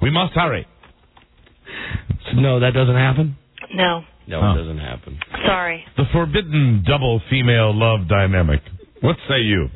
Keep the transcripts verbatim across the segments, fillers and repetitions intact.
We must hurry. No, that doesn't happen? No. No, huh. it doesn't happen. Sorry. The forbidden double female love dynamic. What say you?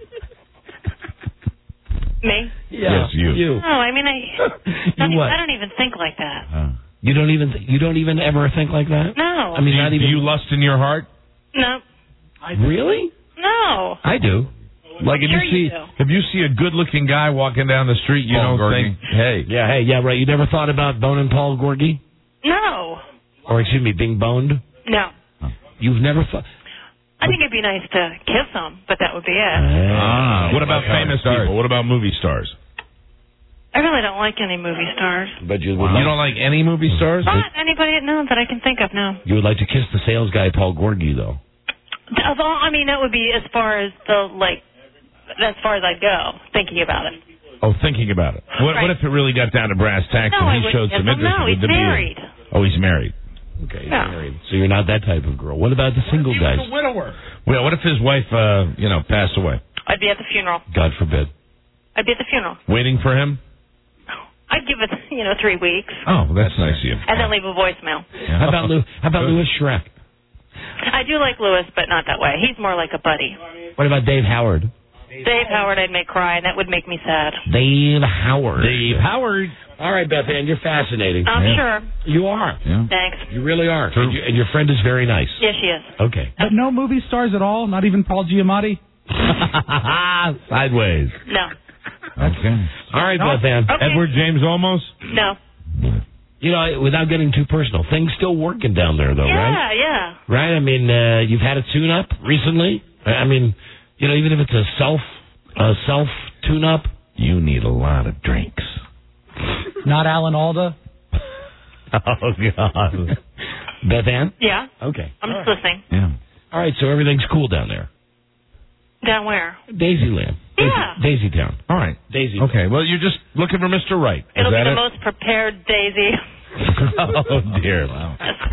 Me? Yeah, yes, you. You. No, I mean, I don't, you what? I don't even think like that. Uh, You don't even you don't even ever think like that? No. I mean, do, you, not even. do you lust in your heart? No. Really? No. I do. Like if Sure you see you do. if you see a good-looking guy walking down the street, you Paul don't Gorgie. think, hey, Yeah. Hey. Yeah. Right. You never thought about boning Paul Gorgie, No. or excuse me, being boned? No. You've never thought. I think it'd be nice to kiss him, but that would be it. ah, what about Like famous stars. people? What about movie stars? I really don't like any movie stars. But you would. You Like, don't like any movie stars? Not anybody no, that I can think of, no. you would like to kiss the sales guy Paul Gorgie, though. Of all, I mean, that would be as far as the, like, as far as I'd go, thinking about it. Oh, thinking about it. What, Right. what if it really got down to brass tacks No, and I he wouldn't showed kiss some him. interest? No, in he's the debater? married. Oh, he's married. Okay, he's Yeah. married. So you're not that type of girl. What about the single guys? widower. Well, what if his wife, uh, you know, passed away? I'd be at the funeral. God forbid. I'd be at the funeral. Waiting for him? I'd give it, you know, three weeks, Oh, that's nice of you. and then leave a voicemail. How about Lou? How about Louis Schreck? I do like Lewis, but not that way. He's more like a buddy. What about Dave Howard? Dave Howard, I'd make cry, and that would make me sad. Dave Howard. Dave Howard. All right, Beth Ann, you're fascinating. I'm Yeah. sure. You are. Yeah. Thanks. You really are. And, you, and your friend is very nice. Yes, she is. Okay. But no movie stars at all? Not even Paul Giamatti? Sideways. No. Okay. All right, Beth Ann. Okay. Edward James Olmos? No. You know, without getting too personal, things still working down there, though, right? Yeah, yeah. Right? I mean, uh, you've had a tune-up recently. I mean, you know, even if it's a self, a self tune-up. You need a lot of drinks. Not Alan Alda? Oh, God. Beth Ann? Yeah. Okay. I'm just listening. Yeah. All right, so everything's cool down there. Down where? Daisyland. Daisy, Yeah. Daisy Town. All right. Daisy. Okay, well, you're just looking for Mister Right. Is It'll be that the it? most prepared Daisy. Oh, dear. Wow.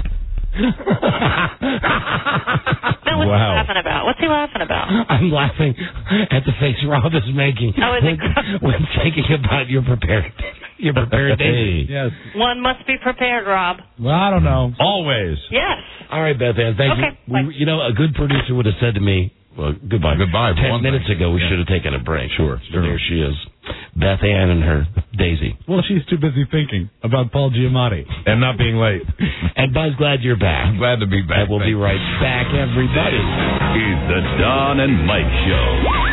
Now, what's Wow. he laughing about? What's he laughing about? I'm laughing at the face Rob is making Oh, is when, it? when thinking about your prepared, your prepared Daisy. Yes. One must be prepared, Rob. Well, I don't know. Always. Yes. All right, Beth Ann, thank Okay, you. bye. We, you know, a good producer would have said to me, well, goodbye. Goodbye, for Ten one minutes thing. ago, we Yeah. should have taken a break. Sure, So sure. there she is. Beth Ann and her Daisy. Well, she's too busy thinking about Paul Giamatti. And not being late. And Buzz, glad you're back. I'm glad to be back. And we'll be Thank right back, everybody. Is the Don and Mike Show.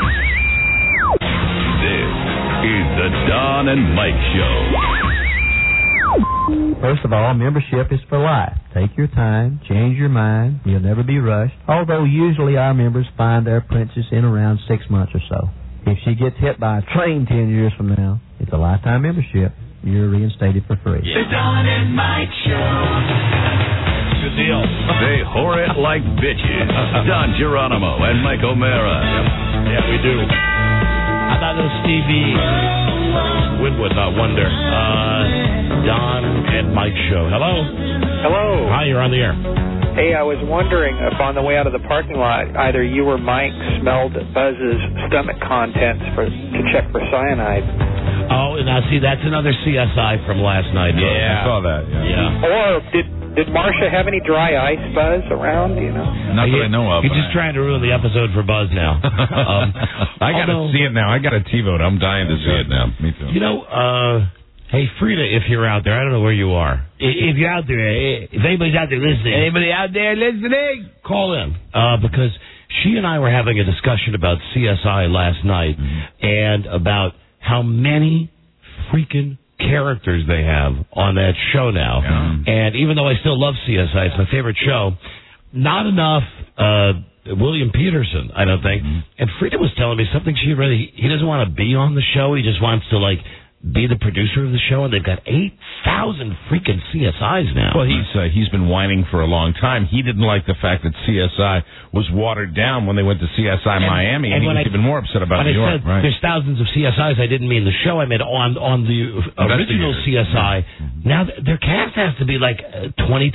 This is the Don and Mike Show. First of all, membership is for life. Take your time, change your mind. You'll never be rushed. Although usually our members find their princess in around six months or so. If she gets hit by a train ten years from now, it's a lifetime membership. You're reinstated for free. The Don and Mike Show. Good deal. They whore it like bitches. Don Geronimo and Mike O'Mara. Yeah, we do. How about those Stevie Winwood, not Wonder? Uh, Don and Mike Show. Hello? Hello. Hi, you're on the air. Hey, I was wondering if on the way out of the parking lot, either you or Mike smelled Buzz's stomach contents for to check for cyanide. Oh, now see, that's another C S I from last night. Buzz. I saw that. Yeah. Yeah. Or did did Marcia have any dry ice, Buzz, around? You know. Not that I know of. You're just trying to ruin the episode for Buzz now. um, I got to although- see it now. I got a TiVo. I'm dying to see it now. Me too. You know, uh, hey, Frida, if you're out there, I don't know where you are. If you're out there, if anybody's out there listening. Anybody out there listening? Call in. Uh, because she and I were having a discussion about C S I last night Mm-hmm. and about how many freaking characters they have on that show now. Yeah. And even though I still love C S I, it's my favorite show, not enough uh, William Peterson, I don't think. Mm-hmm. And Frida was telling me something she really, he doesn't want to be on the show. He just wants to, like, be the producer of the show, and they've got eight thousand freaking C S Is now. Well, he's uh, he's been whining for a long time. He didn't like the fact that C S I was watered down when they went to C S I And- Miami, and, and he when was I- even more upset about When New I York. said Right. there's thousands of C S Is, I didn't mean the show. I meant on on the original C S I. Now th- their cast has to be like uh, twenty people.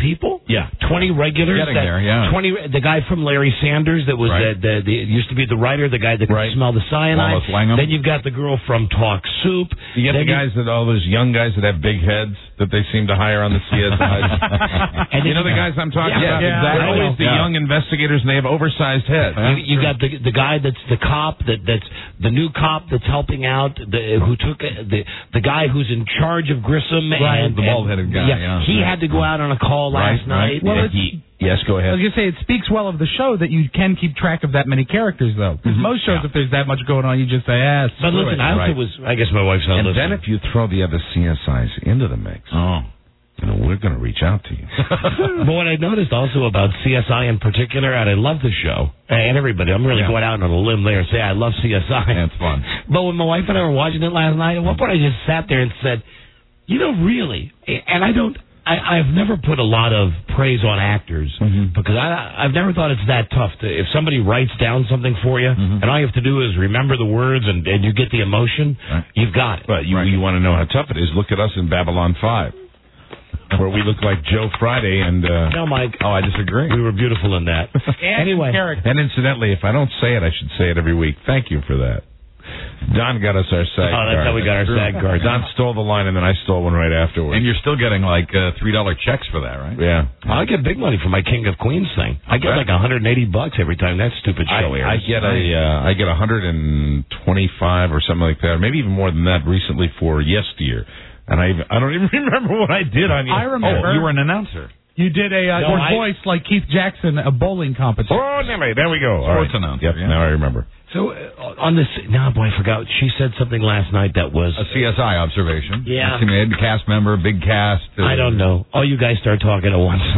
Yeah, twenty regulars. Getting that, there, yeah. Twenty. The guy from Larry Sanders that was Right. the, the, the used to be the writer, the guy that could Right. smell the cyanide. Wallace Langham. Then you've got the girl from Talk Soup. You get then the guys that all those young guys that have big heads that they seem to hire on the C S Is. And You know then- the guys I'm talking Yeah, about? yeah, They're exactly. always the Yeah. young investigators, and they have oversized heads. You, you got the the guy that's the cop that that's the new cop that's helping out the who took uh, the the guy who's in charge of Grissom Right, and the bald-headed guy, yeah. he had to go out on a call last Right, right. night. Well, and it's- he, Yes, go I ahead. was going to say, it speaks well of the show that you can keep track of that many characters, though. Because most shows, if there's that much going on, you just say, ah, but screw listen, it. I also Right. was. I guess my wife's not And listening. then if you throw the other C S Is into the mix, Oh. you know, we're going to reach out to you. But what I noticed also about C S I in particular, and I love the show, and everybody, I'm really Yeah. going out on a limb there and say I love C S I. Yeah, it's fun. But when my wife and I were watching it last night, at one point I just sat there and said, you know, really, and I don't, I, I've never put a lot of praise on actors Mm-hmm. because I, I've never thought it's that tough. To, if somebody writes down something for you, Mm-hmm. and all you have to do is remember the words and, and you get the emotion, Right. you've got it. But you, you want to know how tough it is, look at us in Babylon five, where we look like Joe Friday and... Uh, No, Mike. Oh, I disagree. We were beautiful in that. anyway. And incidentally, if I don't say it, I should say it every week. Thank you for that. Don got us our SAG Oh, that's card. how we got our SAG card. Don stole the line, and then I stole one right afterwards. And you're still getting like uh, three dollar checks for that, right? yeah. I get big money for my King of Queens thing. I get Okay. like one hundred eighty bucks every time that stupid I, show I airs. get a uh, I get one hundred twenty-five or something like that, or maybe even more than that recently for Yesteryear. And I even, I don't even remember what I did on I remember. Oh, you were an announcer. You did a uh, No, your I- voice like Keith Jackson, a bowling competition. Oh, anyway, there we go. All Sports right. announcer, Yep, yeah. now I remember. So uh, on this, no, boy, I forgot. She said something last night that was. A C S I observation. Yeah. She made cast member, big cast. Uh, I don't know. All you guys start talking at once.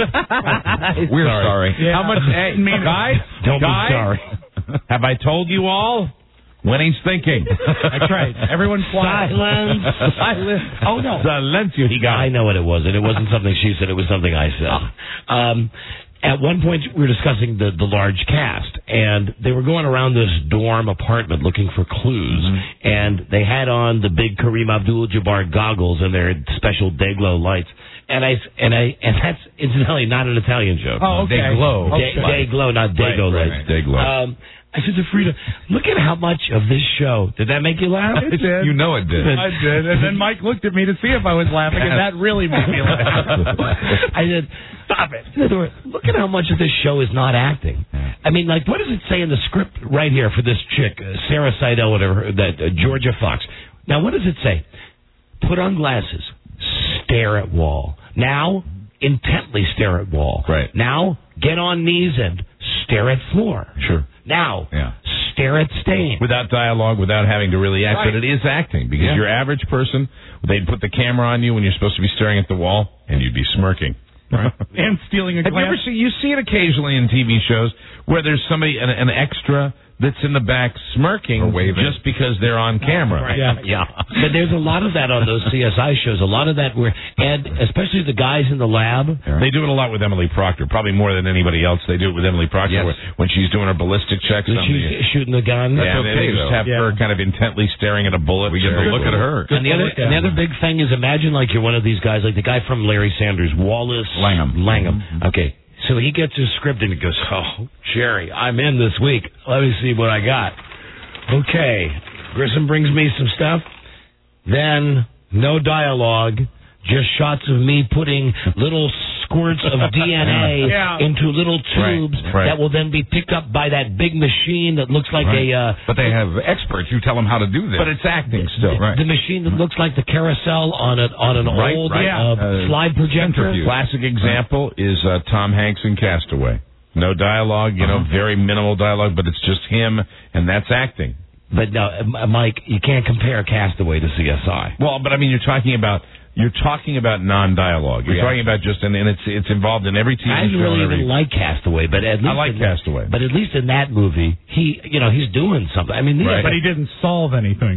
We're sorry. Yeah. How much, hey, guys, Don't guys, be sorry. have I told you all? When he's thinking. That's right. Everyone quiet. Silence. Silence. Oh no. Silencio, he got I it. know what it was, and it wasn't something she said. It was something I said. Um, at one point, we were discussing the, the large cast, and they were going around this dorm apartment looking for clues, Mm-hmm. and they had on the big Kareem Abdul-Jabbar goggles and their special day-glow lights. And I and I and that's incidentally not an Italian joke. Oh, okay. They glow. Day, day glow, not Dago Right, lights. right, day glow. Um, I said to Frida, look at how much of this show. Did that make you laugh? It did. You know it did. I did. And then Mike looked at me to see if I was laughing, and that really made me laugh. I said, stop it. In other words, look at how much of this show is not acting. I mean, like, what does it say in the script right here for this chick, uh, Sarah Seidel, whatever, that uh, Georgia Fox? Now, what does it say? Put on glasses, stare at wall. Now, intently stare at wall. Right. Now, get on knees and stare at floor. Sure. Now, Yeah. stare at stain. Without dialogue, without having to really act, Right. but it is acting because Yeah. your average person, they'd put the camera on you when you're supposed to be staring at the wall, and you'd be smirking. And stealing a Have you glance. ever seen? You see it occasionally in T V shows where there's somebody, an, an extra that's in the back smirking Or waving. just because they're on camera. Right. Yeah, yeah. But there's a lot of that on those C S I shows. A lot of that where, and especially the guys in the lab. They do it a lot with Emily Proctor, probably more than anybody else. They do it with Emily Proctor Yes. where, when she's doing her ballistic checks. When on she's the, shooting the gun. yeah, okay, they just though. have her Yeah. kind of intently staring at a bullet. We get to Very look at cool. her. And the other, and the other big thing is, imagine like you're one of these guys, like the guy from Larry Sanders, Wallace Langham. Langham. Okay, so he gets his script and he goes, "Oh, Jerry, I'm in this week. Let me see what I got." Okay, Grissom brings me some stuff. Then no dialogue, just shots of me putting little squirts of D N A Yeah. into little tubes Right, right. that will then be picked up by that big machine that looks like Right. a. Uh, But they have experts who tell them how to do this. But it's acting still. Right. The machine that looks like the carousel on a, on an Right, old right. Uh, Uh, slide projector. centrifuge. Classic example is uh, Tom Hanks in Castaway. No dialogue, you know, Uh-huh. very minimal dialogue, but it's just him, and that's acting. But no, uh, Mike, you can't compare Castaway to C S I. Well, but I mean, you're talking about you're talking about non-dialogue. You're Yeah. talking about just, and, and it's it's involved in every T V I show. didn't really and every, even like Castaway, but at least I like in, Castaway. But at least in that movie, he, you know, he's doing something. I mean, these Right. But he didn't solve anything.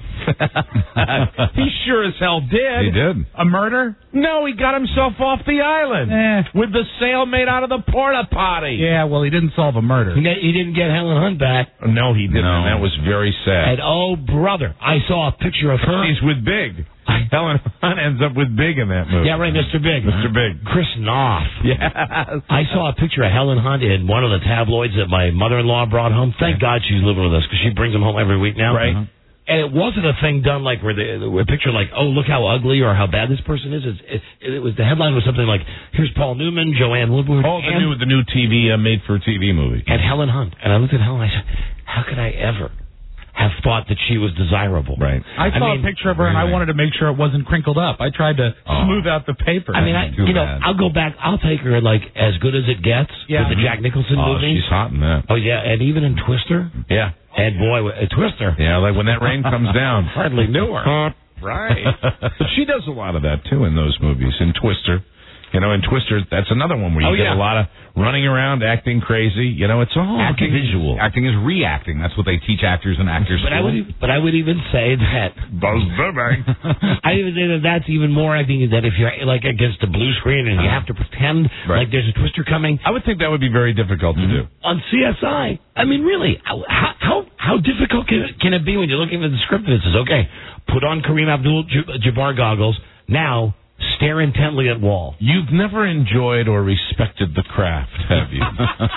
he sure as hell did. He did. A murder? No, he got himself off the island Eh. with the sail made out of the porta potty. Yeah, well, he didn't solve a murder. he, he didn't get Helen Hunt back. No, he didn't. No. And that was very sad. And oh, brother, I saw a picture of her. She's with Big. Helen Hunt ends up with Big in that movie. Yeah, right, Mister Big. Mister Big. Chris Noth. Yeah. I saw a picture of Helen Hunt in one of the tabloids that my mother-in-law brought home. Thank God she's living with us because she brings them home every week now. Right. Uh-huh. And it wasn't a thing done like where the a picture like, oh, look how ugly or how bad this person is. It's, it, it was the headline was something like, here's Paul Newman, Joanne Woodward, Oh, the and, new the new T V uh, made for T V movie. and Helen Hunt. And I looked at Helen. and I said, how could I ever have thought that she was desirable? Right. I saw mean, a picture of her, and I wanted to make sure it wasn't crinkled up. I tried to Oh. smooth out the paper. I mean, I, Too you know, bad. I'll go back. I'll take her like As Good as It Gets Yeah. with the Jack Nicholson Oh, movie. she's hot in that. Oh yeah, and even in Twister. Yeah. And boy, uh, Twister. Yeah, like when that rain comes down. Hardly knew her. Right. But she does a lot of that, too, in those movies. In Twister. You know, in Twister, that's another one where you Oh, get yeah. a lot of running around, acting crazy. You know, it's all Acting, visual. acting is reacting. That's what they teach actors and actors. But I would, e- but I would even say that Buzz Burbank. I would say that that's even more acting. That if you're like against a blue screen and you have to pretend Right. like there's a Twister coming I would think that would be very difficult to do. on C S I. I mean, really, how how how difficult can it, can it be when you're looking at the script and it says, okay, put on Kareem Abdul-Jabbar goggles now. Stare intently at wall. You've never enjoyed or respected the craft, have you?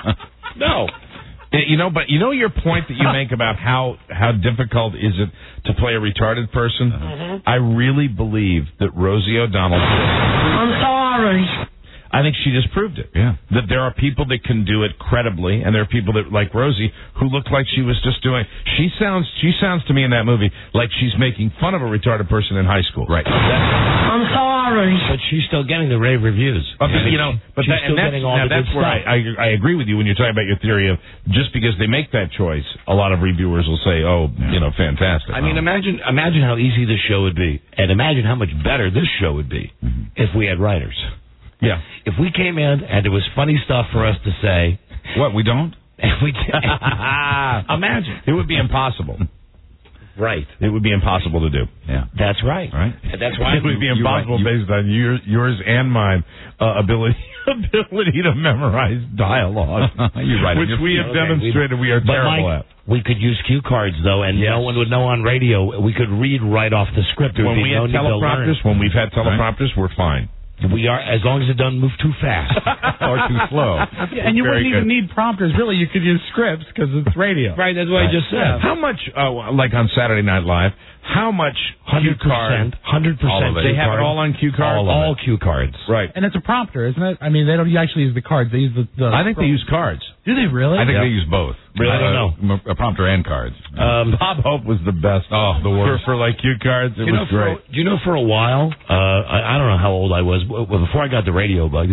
No. You know, but you know your point that you make about how how difficult is it to play a retarded person? Mm-hmm. I really believe that Rosie O'Donnell. I'm sorry. I think she just proved it. Yeah. That there are people that can do it credibly, and there are people that, like Rosie, who look like she was just doing. She sounds. She sounds to me in that movie like she's making fun of a retarded person in high school. Right. I'm sorry. But she's still getting the rave reviews. But, I mean, you know, but she's that, still and that's, getting all now the that's good where stuff. I, I I agree with you when you're talking about your theory of just because they make that choice, a lot of reviewers will say, oh, you know, fantastic. I mean, imagine imagine how easy this show would be, and imagine how much better this show would be if we had writers. yeah. If we came in and there was funny stuff for us to say, What, we don't? and we imagine It would be impossible. right. It would be impossible to do. Yeah. That's right. Right. And that's why It would be you- impossible you- based on your, yours and mine uh, ability ability to memorize dialogue, You're right on which your we feet. have Okay, demonstrated we are But terrible Mike, at. we could use cue cards though, and no Yes. one would know on radio. We could read right off the script. There would When be we no had need to learn. teleprompters, when we've had teleprompters, we're fine. We are, as long as it doesn't move too fast. Or too slow. Yeah, and you Very wouldn't even good. need prompters. Really, you could use scripts because it's radio. Right, that's what I just said. How much, uh, like on Saturday Night Live, how much cue Hundred card? percent, hundred All percent. of it. They have it all on cue cards? All, all cue cards. Right. And it's a prompter, isn't it? I mean, they don't actually use the cards. They use the. the I think they use cards. Do they really? I think Yeah. they use both. Really? I don't know. A prompter and cards. Um, Bob Hope was the best. Oh, the worst. For, for like cue cards, it do you know, was great. For, do you know, for a while, uh, I, I don't know how old I was, well, before I got the radio bug.